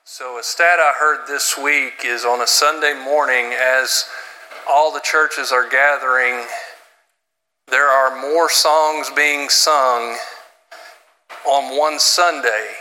So a stat I heard this week is on a Sunday morning, as all the churches are gathering, there are more songs being sung on one Sunday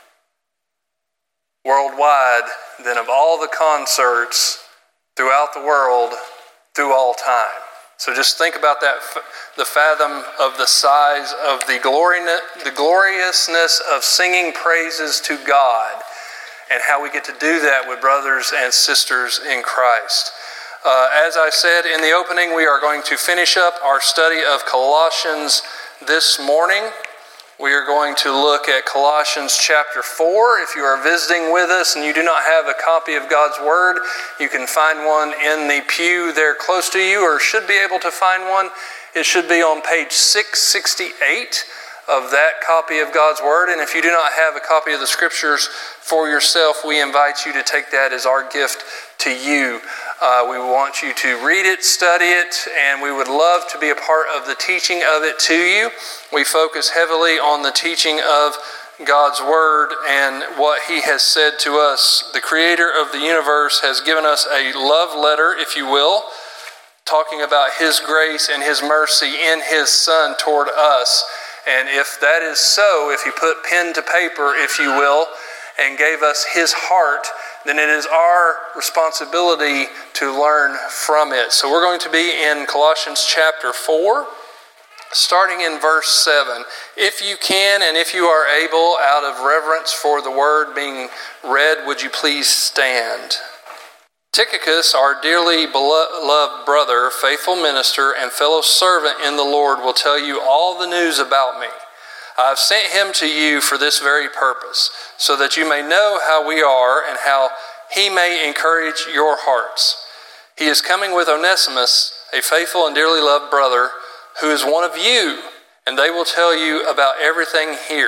worldwide than of all the concerts throughout the world through all time. So just think about that, the fathom of the size of the gloriousness of singing praises to God, and how we get to do that with brothers and sisters in Christ. As I said in the opening, we are going to finish up our study of Colossians this morning. We are going to look at Colossians chapter 4. If you are visiting with us and you do not have a copy of God's Word, you can find one in the pew there close to you, or should be able to find one. It should be on page 668 of that copy of God's Word. And if you do not have a copy of the Scriptures for yourself, we invite you to take that as our gift to you. We want you to read it, study it, and we would love to be a part of the teaching of it to you. We focus heavily on the teaching of God's Word and what He has said to us. The Creator of the universe has given us a love letter, if you will, talking about His grace and His mercy in His Son toward us. And if that is so, if He put pen to paper, if you will, and gave us His heart, then it is our responsibility to learn from it. So we're going to be in Colossians chapter 4, starting in verse 7. If you can and if you are able, out of reverence for the word being read, would you please stand? Tychicus, our dearly beloved brother, faithful minister, and fellow servant in the Lord, will tell you all the news about me. I have sent him to you for this very purpose, so that you may know how we are and how he may encourage your hearts. He is coming with Onesimus, a faithful and dearly loved brother, who is one of you, and they will tell you about everything here.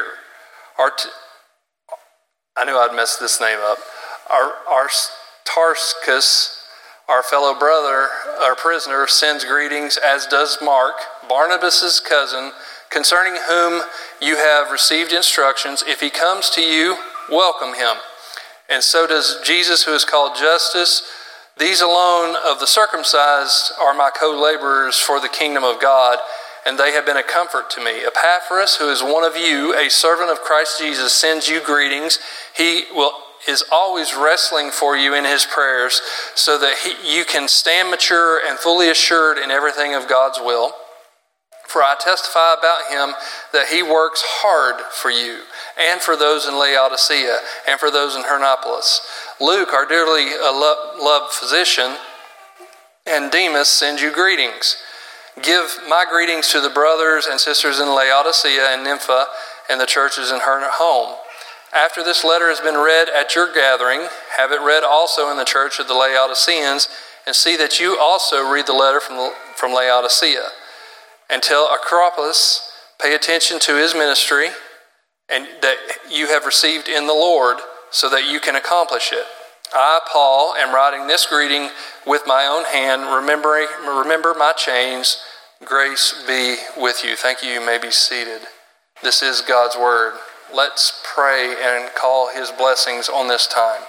I knew I'd mess this name up. Aristarchus, our fellow brother, our prisoner, sends greetings, as does Mark, Barnabas' cousin, concerning whom you have received instructions. If he comes to you, welcome him. And so does Jesus, who is called Justus. These alone of the circumcised are my co-laborers for the kingdom of God, and they have been a comfort to me. Epaphras, who is one of you, a servant of Christ Jesus, sends you greetings. He is always wrestling for you in his prayers, so that you can stand mature and fully assured in everything of God's will. For I testify about him that he works hard for you, and for those in Laodicea, and for those in Hierapolis. Luke, our dearly loved physician, and Demas send you greetings. Give my greetings to the brothers and sisters in Laodicea and Nympha, and the churches in her home. After this letter has been read at your gathering, have it read also in the church of the Laodiceans, and see that you also read the letter from Laodicea. And tell Acropolis, pay attention to his ministry, and that you have received in the Lord, so that you can accomplish it. I, Paul, am writing this greeting with my own hand. Remember my chains. Grace be with you. Thank you. You may be seated. This is God's word. Let's pray and call his blessings on this time.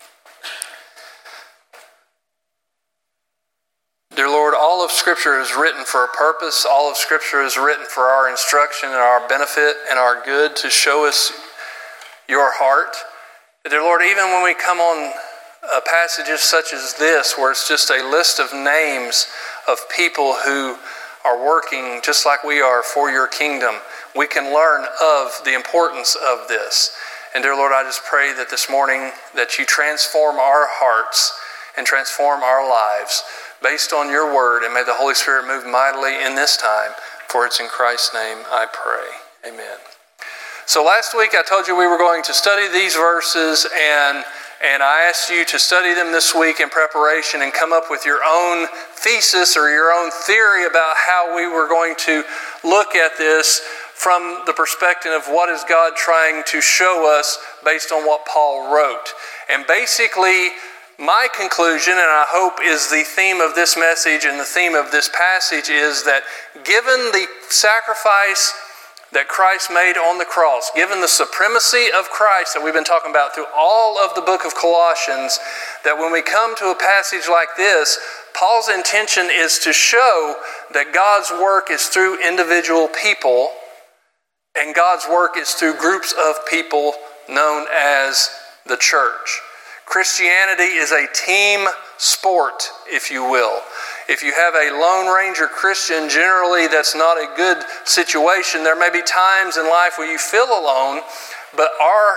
Dear Lord, all of Scripture is written for a purpose. All of Scripture is written for our instruction and our benefit and our good, to show us your heart. Dear Lord, even when we come on passages such as this, where it's just a list of names of people who are working just like we are for your kingdom, we can learn of the importance of this. And dear Lord, I just pray that this morning that you transform our hearts and transform our lives based on your word, and may the Holy Spirit move mightily in this time, for it's in Christ's name I pray. Amen. So last week I told you we were going to study these verses, and I asked you to study them this week in preparation and come up with your own thesis or your own theory about how we were going to look at this from the perspective of what is God trying to show us based on what Paul wrote. And basically, my conclusion, and I hope is the theme of this message and the theme of this passage, is that given the sacrifice that Christ made on the cross, given the supremacy of Christ that we've been talking about through all of the book of Colossians, that when we come to a passage like this, Paul's intention is to show that God's work is through individual people, and God's work is through groups of people known as the church. Christianity is a team sport, if you will. If you have a Lone Ranger Christian, generally that's not a good situation. There may be times in life where you feel alone, but our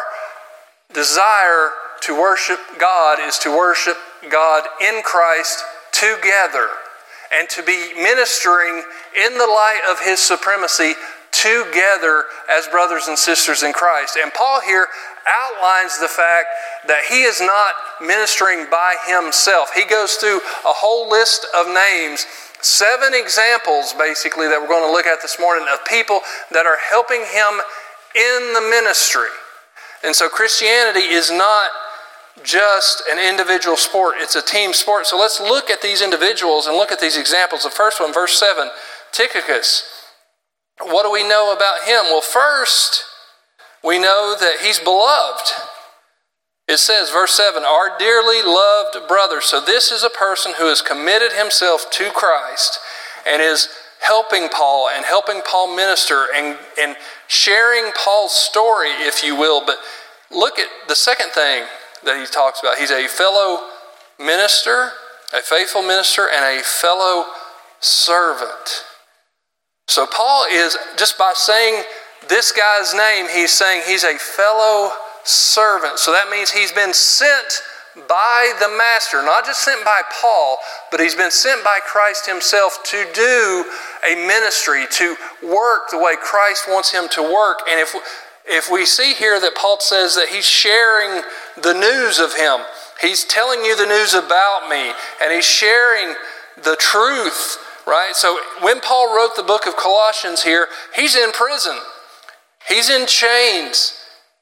desire to worship God is to worship God in Christ together and to be ministering in the light of His supremacy together as brothers and sisters in Christ. And Paul here outlines the fact that he is not ministering by himself. He goes through a whole list of names, 7 examples basically that we're going to look at this morning of people that are helping him in the ministry. And so Christianity is not just an individual sport, it's a team sport. So let's look at these individuals and look at these examples. The first one, verse 7, Tychicus. What do we know about him? Well, first, we know that he's beloved. It says, verse 7, our dearly loved brother. So this is a person who has committed himself to Christ and is helping Paul and helping Paul minister and sharing Paul's story, if you will. But look at the second thing that he talks about. He's a fellow minister, a faithful minister, and a fellow servant. So Paul is, just by saying this guy's name, he's saying he's a fellow servant. So that means he's been sent by the Master, not just sent by Paul, but he's been sent by Christ himself to do a ministry, to work the way Christ wants him to work. And if we see here that Paul says that he's sharing the news of him, he's telling you the news about me, and he's sharing the truth, right? So when Paul wrote the book of Colossians here, he's in prison. He's in chains.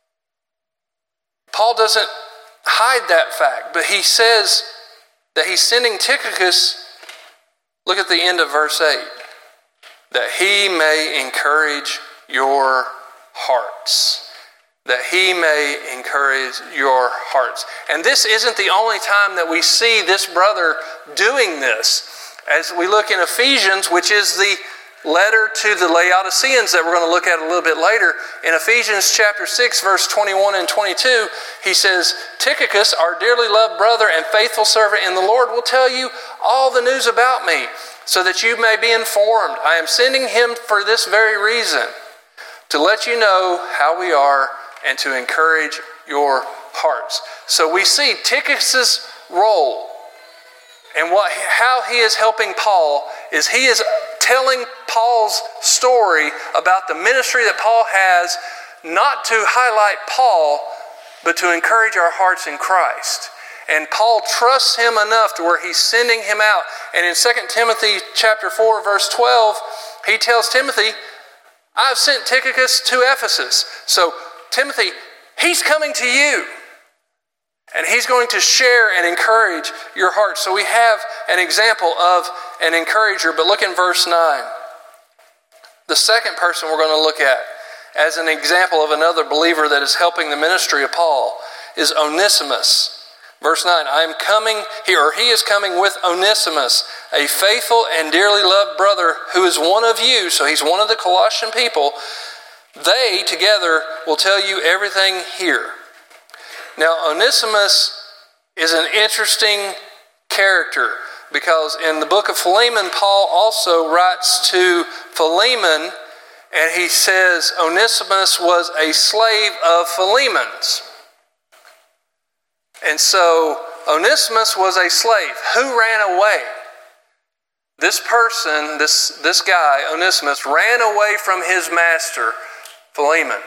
Paul doesn't hide that fact, but he says that he's sending Tychicus, look at the end of verse 8, that he may encourage your hearts. That he may encourage your hearts. And this isn't the only time that we see this brother doing this. As we look in Ephesians, which is the letter to the Laodiceans that we're going to look at a little bit later. In Ephesians chapter 6, verse 21 and 22, he says, Tychicus, our dearly loved brother and faithful servant in the Lord, will tell you all the news about me, so that you may be informed. I am sending him for this very reason, to let you know how we are and to encourage your hearts. So we see Tychicus' role and how he is helping Paul is he is telling Paul's story about the ministry that Paul has, not to highlight Paul, but to encourage our hearts in Christ. And Paul trusts him enough to where he's sending him out. And in 2 Timothy chapter 4, verse 12, he tells Timothy, I've sent Tychicus to Ephesus. So Timothy, he's coming to you. And he's going to share and encourage your heart. So we have an example of an encourager. But look in verse 9. The second person we're going to look at as an example of another believer that is helping the ministry of Paul is Onesimus. Verse 9, he is coming with Onesimus, a faithful and dearly loved brother who is one of you. So he's one of the Colossian people. They together will tell you everything here. Now, Onesimus is an interesting character because in the book of Philemon, Paul also writes to Philemon and he says Onesimus was a slave of Philemon's. And so Onesimus was a slave. Who ran away? This person, this guy, Onesimus, ran away from his master, Philemon.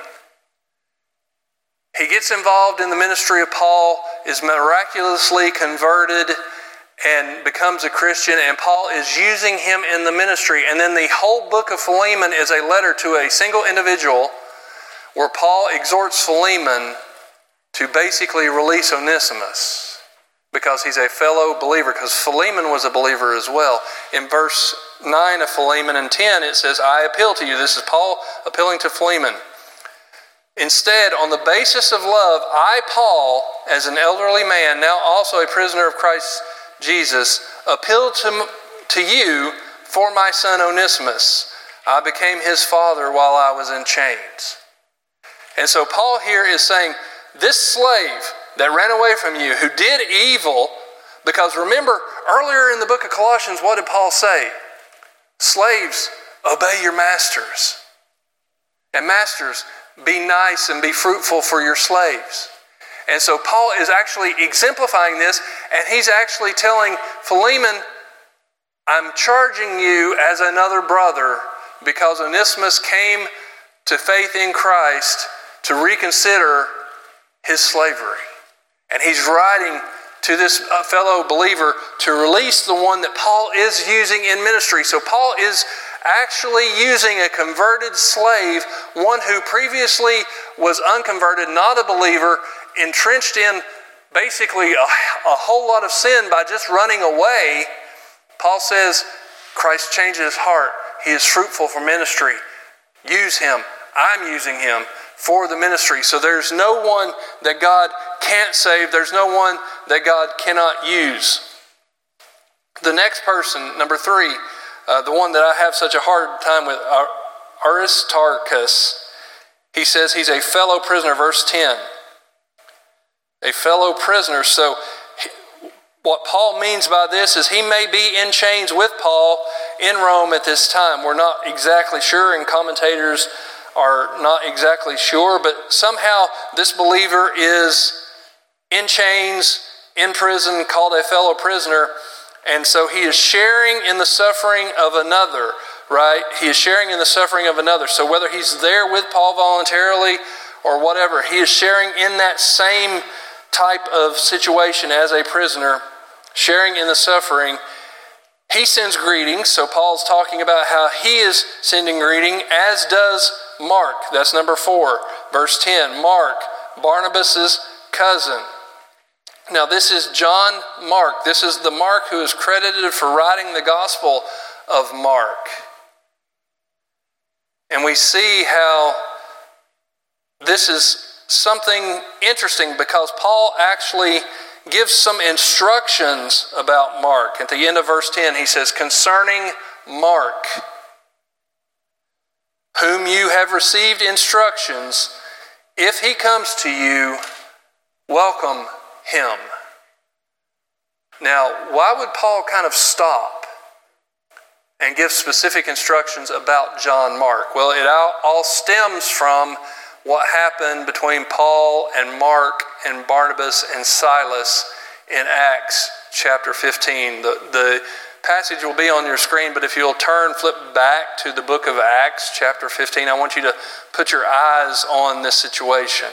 He gets involved in the ministry of Paul, is miraculously converted, and becomes a Christian, and Paul is using him in the ministry. And then the whole book of Philemon is a letter to a single individual where Paul exhorts Philemon to basically release Onesimus, because he's a fellow believer, because Philemon was a believer as well. In verse 9 of Philemon and 10, it says, I appeal to you. This is Paul appealing to Philemon. Instead, on the basis of love, I, Paul, as an elderly man, now also a prisoner of Christ Jesus, appeal to you for my son Onesimus. I became his father while I was in chains. And so Paul here is saying, this slave that ran away from you, who did evil, because remember, earlier in the book of Colossians, what did Paul say? Slaves, obey your masters. And masters, be nice and be fruitful for your slaves. And so Paul is actually exemplifying this, and he's actually telling Philemon, I'm charging you as another brother because Onesimus came to faith in Christ to reconsider his slavery. And he's writing to this fellow believer to release the one that Paul is using in ministry. So Paul is actually using a converted slave, one who previously was unconverted, not a believer, entrenched in basically a whole lot of sin by just running away. Paul says, Christ changed his heart. He is fruitful for ministry. Use him. I'm using him for the ministry. So there's no one that God can't save. There's no one that God cannot use. The next person, number 3, the one that I have such a hard time with, Aristarchus. He says he's a fellow prisoner, verse 10. A fellow prisoner. So what Paul means by this is he may be in chains with Paul in Rome at this time. We're not exactly sure, and commentators are not exactly sure, but somehow this believer is in chains, in prison, called a fellow prisoner, and so he is sharing in the suffering of another, right? He is sharing in the suffering of another. So whether he's there with Paul voluntarily or whatever, he is sharing in that same type of situation as a prisoner, sharing in the suffering. He sends greetings, so Paul's talking about how he is sending greeting, as does Mark. That's number 4, verse 10. Mark, Barnabas' cousin. Now this is John Mark. This is the Mark who is credited for writing the Gospel of Mark. And we see how this is something interesting because Paul actually gives some instructions about Mark. At the end of verse 10, he says, concerning Mark, whom you have received instructions, if he comes to you, welcome him. Now, why would Paul kind of stop and give specific instructions about John Mark? Well, it all stems from what happened between Paul and Mark and Barnabas and Silas in Acts chapter 15. The passage will be on your screen, but if you'll flip back to the book of Acts chapter 15, I want you to put your eyes on this situation.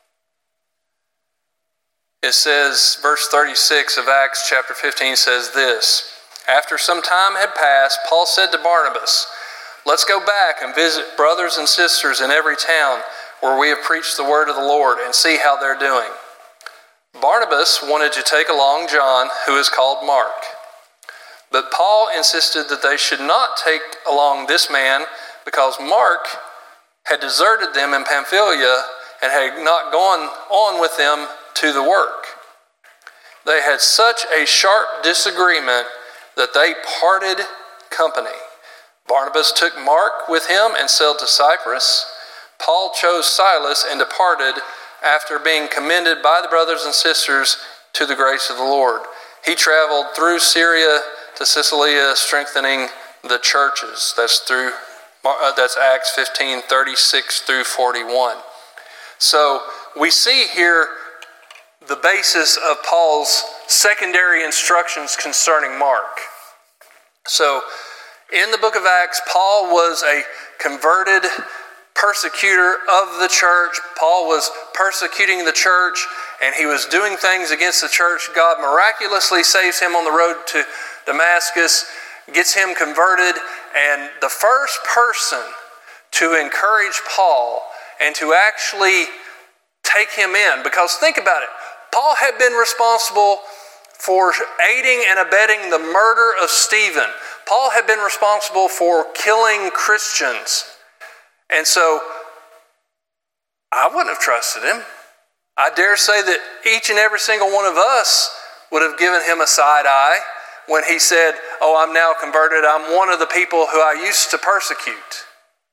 It says, verse 36 of Acts chapter 15 says this, after some time had passed, Paul said to Barnabas, let's go back and visit brothers and sisters in every town where we have preached the word of the Lord and see how they're doing. Barnabas wanted to take along John, who is called Mark. But Paul insisted that they should not take along this man because Mark had deserted them in Pamphylia and had not gone on with them to the work. They had such a sharp disagreement that they parted company. Barnabas took Mark with him and sailed to Cyprus. Paul chose Silas and departed after being commended by the brothers and sisters to the grace of the Lord. He traveled through Syria to Cilicia, strengthening the churches. That's Acts 15, 36 through 41. So we see here the basis of Paul's secondary instructions concerning Mark. So in the book of Acts, Paul was a converted persecutor of the church. Paul was persecuting the church, and he was doing things against the church. God miraculously saves him on the road to Damascus, gets him converted, and the first person to encourage Paul and to actually take him in, because think about it, Paul had been responsible for aiding and abetting the murder of Stephen. Paul had been responsible for killing Christians. And so I wouldn't have trusted him. I dare say that each and every single one of us would have given him a side eye when he said, "Oh, I'm now converted. I'm one of the people who I used to persecute."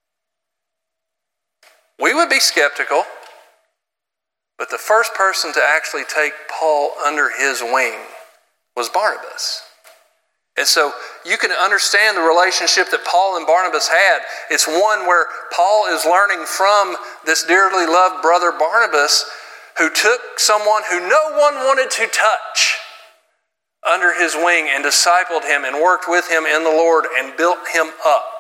We would be skeptical. But the first person to actually take Paul under his wing was Barnabas. And so you can understand the relationship that Paul and Barnabas had. It's one where Paul is learning from this dearly loved brother Barnabas, who took someone who no one wanted to touch under his wing and discipled him and worked with him in the Lord and built him up.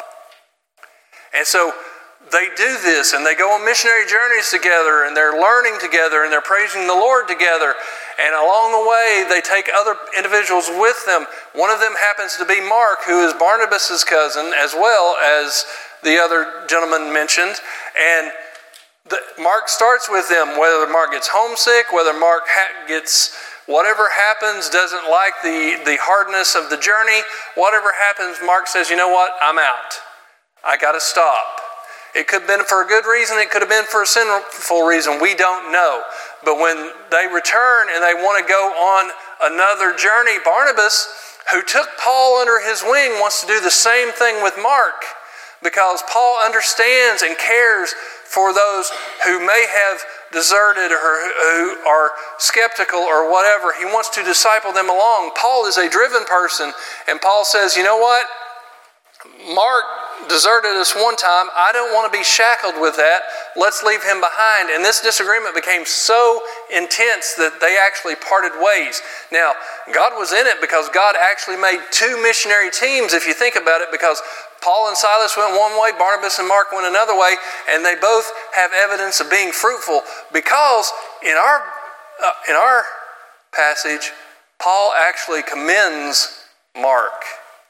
And so they do this, and they go on missionary journeys together, and they're learning together, and they're praising the Lord together. And along the way, they take other individuals with them. One of them happens to be Mark, who is Barnabas' cousin, as well as the other gentleman mentioned. And Mark starts with them, whether Mark gets homesick, whether Mark gets whatever happens, doesn't like the hardness of the journey, whatever happens, Mark says, "You know what? I'm out. I got to stop." It could have been for a good reason. It could have been for a sinful reason. We don't know. But when they return and they want to go on another journey, Barnabas, who took Paul under his wing, wants to do the same thing with Mark, because Paul understands and cares for those who may have deserted or who are skeptical or whatever. He wants to disciple them along. Paul is a driven person, and Paul says, "You know what? Mark deserted us one time. I don't want to be shackled with that. Let's leave him behind." And this disagreement became so intense that they actually parted ways. Now, God was in it, because God actually made two missionary teams, if you think about it, because Paul and Silas went one way, Barnabas and Mark went another way, and they both have evidence of being fruitful, because in our passage, Paul actually commends Mark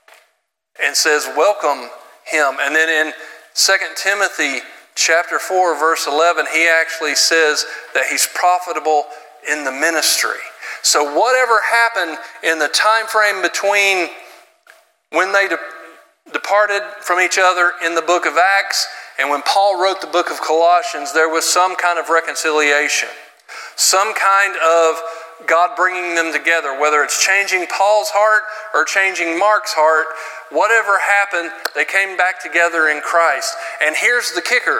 and says, "Welcome him." And then in 2 Timothy chapter 4, verse 11, he actually says that he's profitable in the ministry. So whatever happened in the time frame between when they departed from each other in the book of Acts and when Paul wrote the book of Colossians, there was some kind of reconciliation, some kind of God bringing them together, whether it's changing Paul's heart or changing Mark's heart. Whatever happened, they came back together in Christ. And here's the kicker.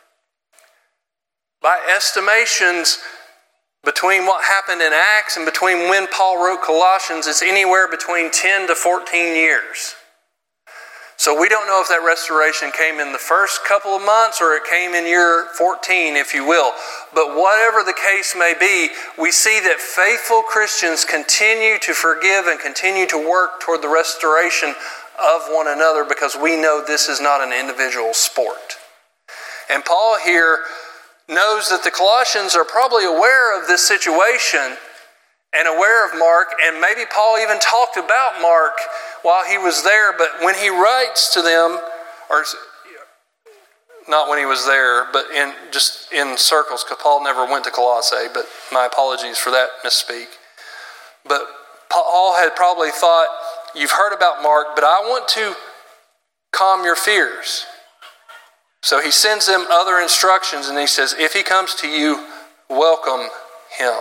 By estimations, between what happened in Acts and between when Paul wrote Colossians, it's anywhere between 10 to 14 years. So we don't know if that restoration came in the first couple of months or it came in year 14, if you will. But whatever the case may be, we see that faithful Christians continue to forgive and continue to work toward the restoration of one another, because we know this is not an individual sport. And Paul here knows that the Colossians are probably aware of this situation and aware of Mark, and maybe Paul even talked about Mark while he was there, but when he writes to them, or not when he was there, but just in circles, because Paul never went to Colossae, but my apologies for that misspeak. But Paul had probably thought, "You've heard about Mark, but I want to calm your fears." So he sends them other instructions, and he says, "If he comes to you, welcome him."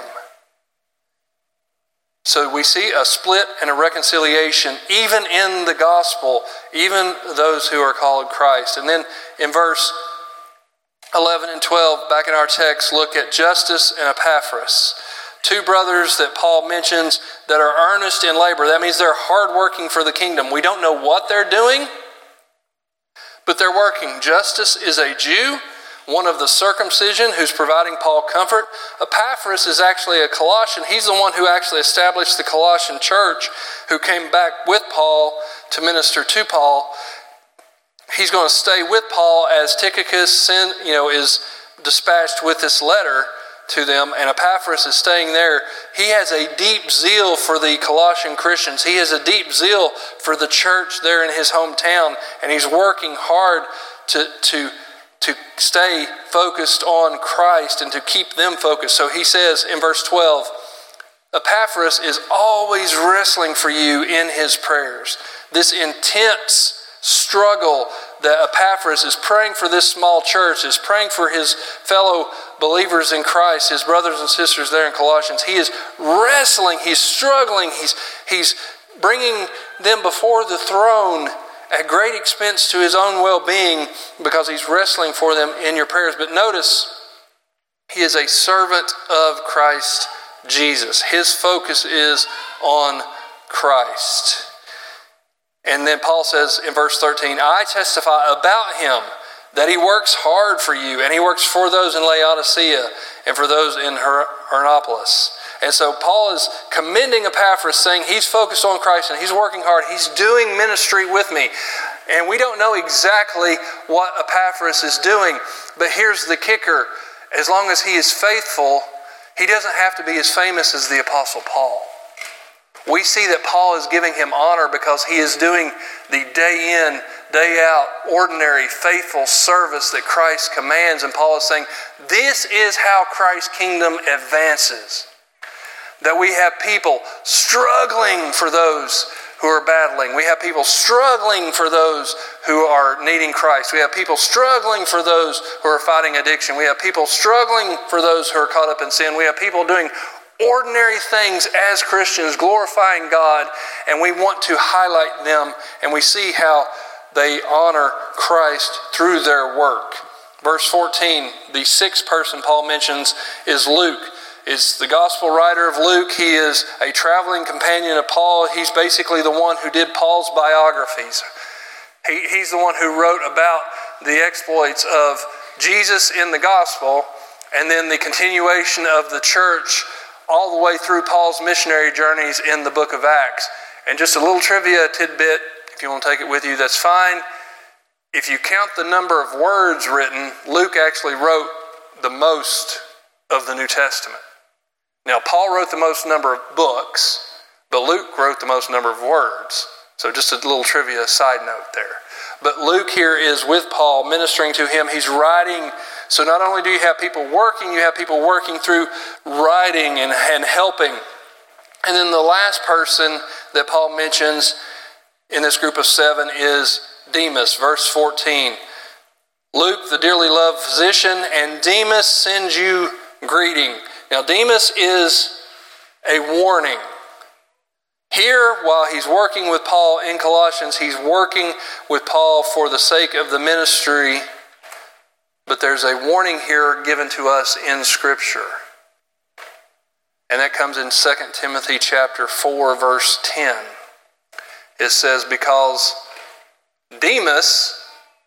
So we see a split and a reconciliation, even in the gospel, even those who are called Christ. And then in verse 11 and 12, back in our text, look at Justus and Epaphras, two brothers that Paul mentions that are earnest in labor. That means they're hardworking for the kingdom. We don't know what they're doing, but they're working. Justus is a Jew, one of the circumcision, who's providing Paul comfort. Epaphras is actually a Colossian. He's the one who actually established the Colossian church, who came back with Paul to minister to Paul. He's going to stay with Paul as Tychicus is dispatched with this letter to them, and Epaphras is staying there. He has a deep zeal for the Colossian Christians. He has a deep zeal for the church there in his hometown, and he's working hard to stay focused on Christ and to keep them focused. So he says in verse 12, Epaphras is always wrestling for you in his prayers. This intense struggle that Epaphras is praying for this small church, is praying for his fellow believers in Christ, his brothers and sisters there in Colossians. He is wrestling, he's struggling, he's bringing them before the throne at great expense to his own well-being because he's wrestling for them in your prayers. But notice, he is a servant of Christ Jesus. His focus is on Christ. And then Paul says in verse 13, I testify about him that he works hard for you, and he works for those in Laodicea and for those in Hierapolis. And so Paul is commending Epaphras, saying he's focused on Christ and he's working hard. He's doing ministry with me. And we don't know exactly what Epaphras is doing, but here's the kicker. As long as he is faithful, he doesn't have to be as famous as the Apostle Paul. We see that Paul is giving him honor because he is doing the day in, day out, ordinary, faithful service that Christ commands. And Paul is saying, this is how Christ's kingdom advances. That we have people struggling for those who are battling. We have people struggling for those who are needing Christ. We have people struggling for those who are fighting addiction. We have people struggling for those who are caught up in sin. We have people doing ordinary things as Christians, glorifying God, and we want to highlight them, and we see how they honor Christ through their work. Verse 14, the sixth person Paul mentions is Luke. Is the gospel writer of Luke. He is a traveling companion of Paul. He's basically the one who did Paul's biographies. He's the one who wrote about the exploits of Jesus in the gospel, and then the continuation of the church all the way through Paul's missionary journeys in the book of Acts. And just a little trivia tidbit, if you want to take it with you, that's fine. If you count the number of words written, Luke actually wrote the most of the New Testament. Now, Paul wrote the most number of books, but Luke wrote the most number of words. So just a little trivia side note there. But Luke here is with Paul, ministering to him. He's writing. So not only do you have people working, you have people working through writing and helping. And then the last person that Paul mentions in this group of seven is Demas, verse 14. Luke, the dearly loved physician, and Demas sends you greeting. Now, Demas is a warning. Here, while he's working with Paul in Colossians, he's working with Paul for the sake of the ministry. But there's a warning here given to us in Scripture. And that comes in 2 Timothy chapter 4, verse 10. It says, because Demas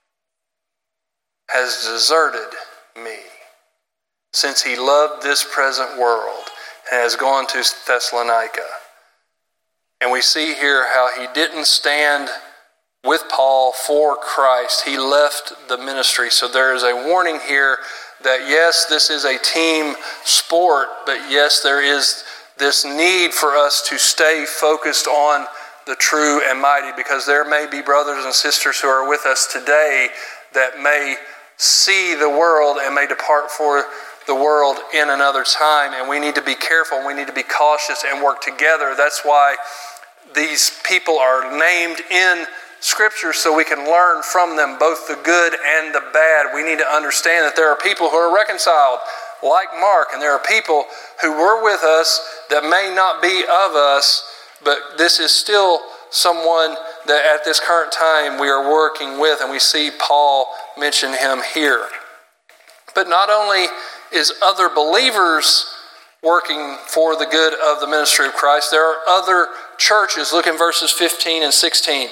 has deserted me, since he loved this present world and has gone to Thessalonica. And we see here how he didn't stand with Paul for Christ. He left the ministry. So there is a warning here that yes, this is a team sport, but yes, there is this need for us to stay focused on the true and mighty, because there may be brothers and sisters who are with us today that may see the world and may depart for the world in another time, and we need to be careful, we need to be cautious and work together. That's why these people are named in Scripture, so we can learn from them both the good and the bad. We need to understand that there are people who are reconciled like Mark, and there are people who were with us that may not be of us, but this is still someone that at this current time we are working with, and we see Paul mention him here. But not only is other believers working for the good of the ministry of Christ, there are other churches. Look in verses 15 and 16.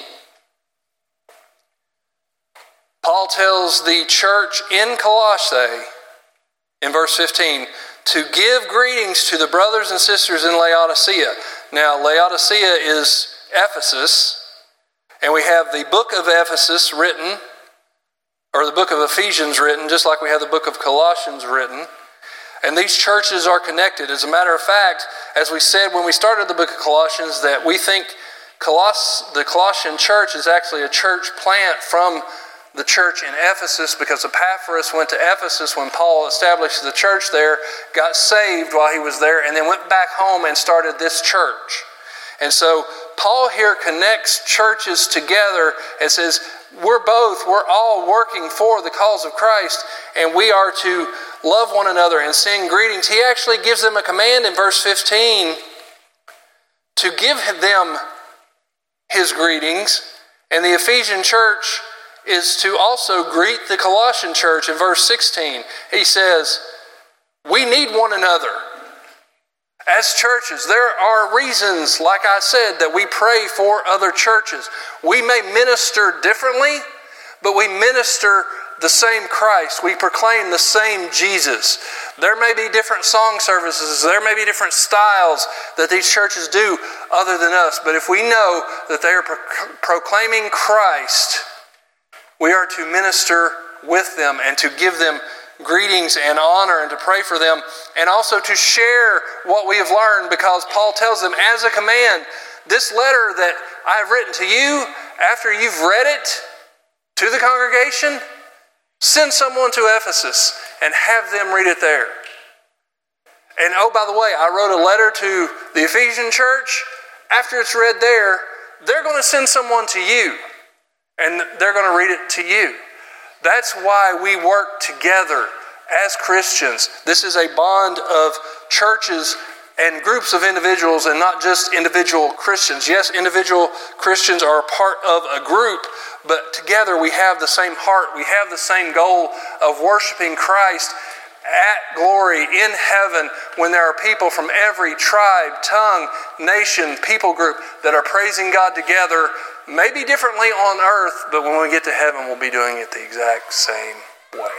Paul tells the church in Colossae, in verse 15, to give greetings to the brothers and sisters in Laodicea. Now, Laodicea is Ephesus, and we have the book of Ephesus written, or the book of Ephesians written, just like we have the book of Colossians written. And these churches are connected. As a matter of fact, as we said when we started the book of Colossians, that we think the Colossian church is actually a church plant from the church in Ephesus, because Epaphras went to Ephesus when Paul established the church there, got saved while he was there, and then went back home and started this church. And so Paul here connects churches together and says, we're all working for the cause of Christ, and we are to love one another and send greetings. He actually gives them a command in verse 15 to give them his greetings. And the Ephesian church is to also greet the Colossian church in verse 16. He says, we need one another. As churches, there are reasons, like I said, that we pray for other churches. We may minister differently, but we minister the same Christ. We proclaim the same Jesus. There may be different song services. There may be different styles that these churches do other than us. But if we know that they are proclaiming Christ, we are to minister with them and to give them greetings and honor and to pray for them, and also to share what we have learned, because Paul tells them as a command, this letter that I have written to you, after you've read it to the congregation, send someone to Ephesus and have them read it there. And oh, by the way, I wrote a letter to the Ephesian church. After it's read there, they're going to send someone to you, and they're going to read it to you. That's why we work together as Christians. This is a bond of churches and groups of individuals, and not just individual Christians. Yes, individual Christians are a part of a group, but together we have the same heart. We have the same goal of worshiping Christ at glory in heaven, when there are people from every tribe, tongue, nation, people group that are praising God together, maybe differently on earth, but when we get to heaven, we'll be doing it the exact same way.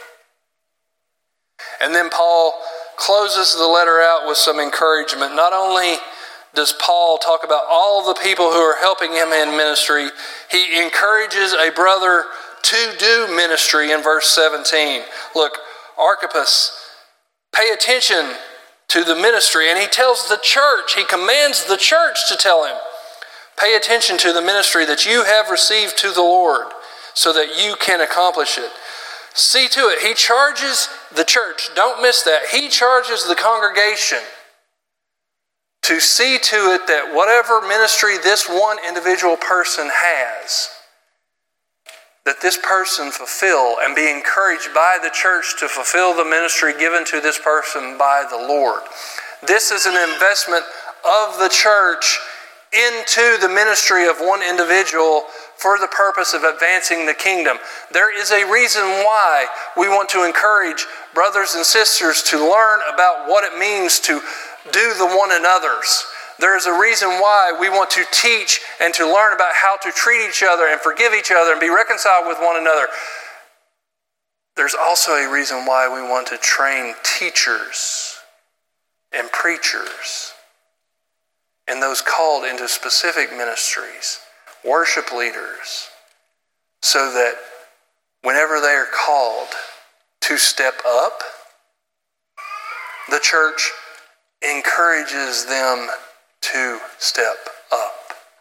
And then Paul closes the letter out with some encouragement. Not only does Paul talk about all the people who are helping him in ministry, he encourages a brother to do ministry in verse 17. Look, Archippus, pay attention to the ministry. And he tells the church, he commands the church to tell him, pay attention to the ministry that you have received to the Lord, so that you can accomplish it. See to it. He charges the church. Don't miss that. He charges the congregation to see to it that whatever ministry this one individual person has, that this person fulfill and be encouraged by the church to fulfill the ministry given to this person by the Lord. This is an investment of the church into the ministry of one individual for the purpose of advancing the kingdom. There is a reason why we want to encourage brothers and sisters to learn about what it means to do the one another's. There is a reason why we want to teach and to learn about how to treat each other and forgive each other and be reconciled with one another. There's also a reason why we want to train teachers and preachers and those called into specific ministries, worship leaders, so that whenever they are called to step up, the church encourages them to step up.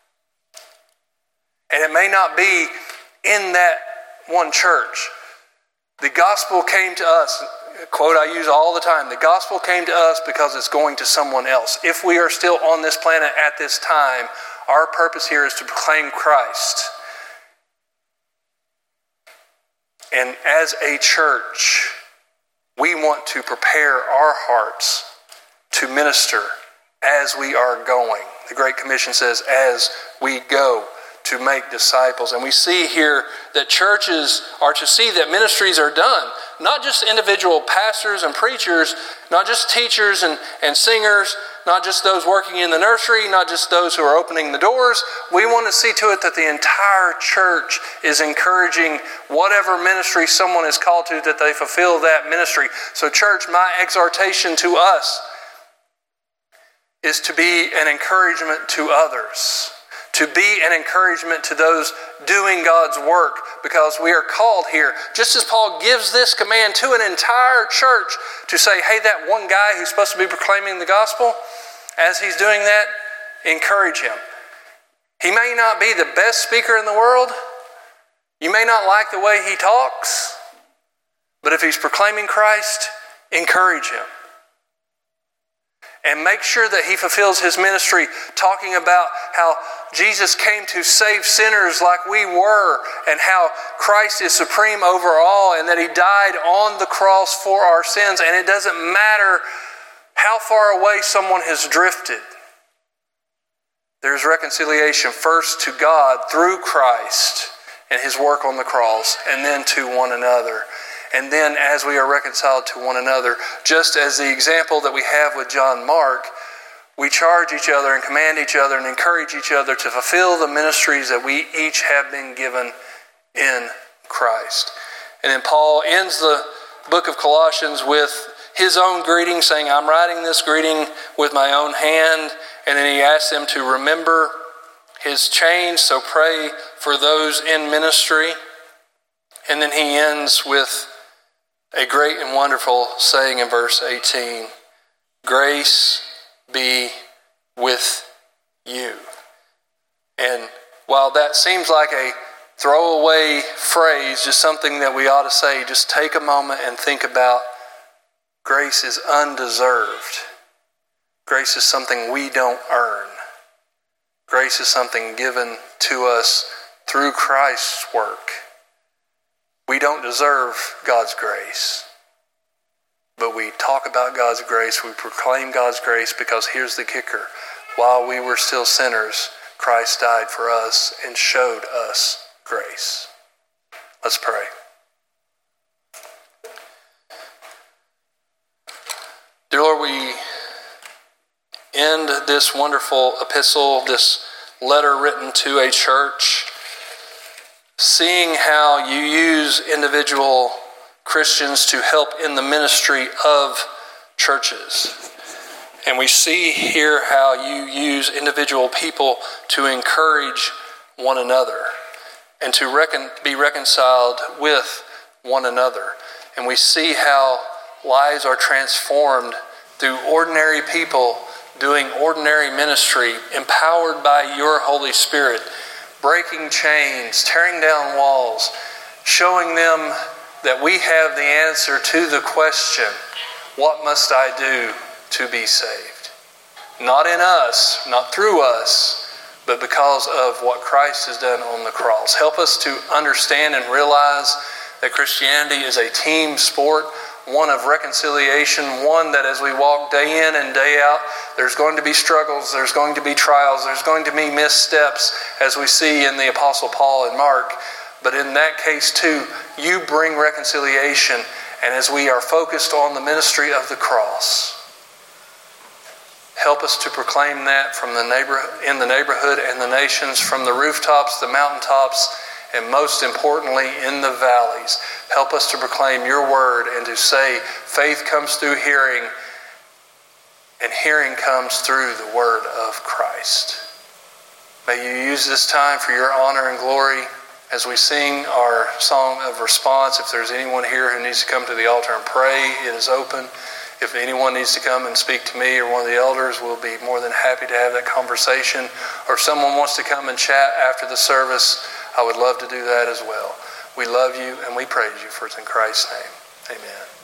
And it may not be in that one church. The gospel came to us, a quote I use all the time, the gospel came to us because it's going to someone else. If we are still on this planet at this time, our purpose here is to proclaim Christ. And as a church, we want to prepare our hearts to minister as we are going. The Great Commission says, as we go to make disciples. And we see here that churches are to see that ministries are done. Not just individual pastors and preachers, not just teachers and singers, not just those working in the nursery, not just those who are opening the doors. We want to see to it that the entire church is encouraging whatever ministry someone is called to, that they fulfill that ministry. So church, my exhortation to us is to be an encouragement to others, to be an encouragement to those doing God's work, because we are called here, just as Paul gives this command to an entire church to say, hey, that one guy who's supposed to be proclaiming the gospel, as he's doing that, encourage him. He may not be the best speaker in the world. You may not like the way he talks, but if he's proclaiming Christ, encourage him. And make sure that he fulfills his ministry talking about how Jesus came to save sinners like we were, and how Christ is supreme over all, and that he died on the cross for our sins. And it doesn't matter how far away someone has drifted. There's reconciliation first to God through Christ and his work on the cross, and then to one another. And then as we are reconciled to one another, just as the example that we have with John Mark, we charge each other and command each other and encourage each other to fulfill the ministries that we each have been given in Christ. And then Paul ends the book of Colossians with his own greeting, saying, I'm writing this greeting with my own hand. And then he asks them to remember his change, so pray for those in ministry. And then he ends with a great and wonderful saying in verse 18, grace be with you. And while that seems like a throwaway phrase, just something that we ought to say, just take a moment and think about grace is undeserved. Grace is something we don't earn. Grace is something given to us through Christ's work. We don't deserve God's grace, but we talk about God's grace, we proclaim God's grace, because here's the kicker. While we were still sinners, Christ died for us and showed us grace. Let's pray. Dear Lord, we end this wonderful epistle, this letter written to a church, seeing how you use individual Christians to help in the ministry of churches. And we see here how you use individual people to encourage one another and to be reconciled with one another. And we see how lives are transformed through ordinary people doing ordinary ministry, empowered by your Holy Spirit, breaking chains, tearing down walls, showing them that we have the answer to the question, what must I do to be saved? Not in us, not through us, but because of what Christ has done on the cross. Help us to understand and realize that Christianity is a team sport, one of reconciliation, one that as we walk day in and day out, there's going to be struggles, there's going to be trials, there's going to be missteps, as we see in the Apostle Paul and Mark. But in that case too, you bring reconciliation, and as we are focused on the ministry of the cross, help us to proclaim that in the neighborhood and the nations, from the rooftops, the mountaintops, and most importantly, in the valleys. Help us to proclaim your word and to say faith comes through hearing, and hearing comes through the word of Christ. May you use this time for your honor and glory as we sing our song of response. If there's anyone here who needs to come to the altar and pray, it is open. If anyone needs to come and speak to me or one of the elders, we'll be more than happy to have that conversation. Or if someone wants to come and chat after the service, I would love to do that as well. We love you and we praise you, for it's in Christ's name. Amen.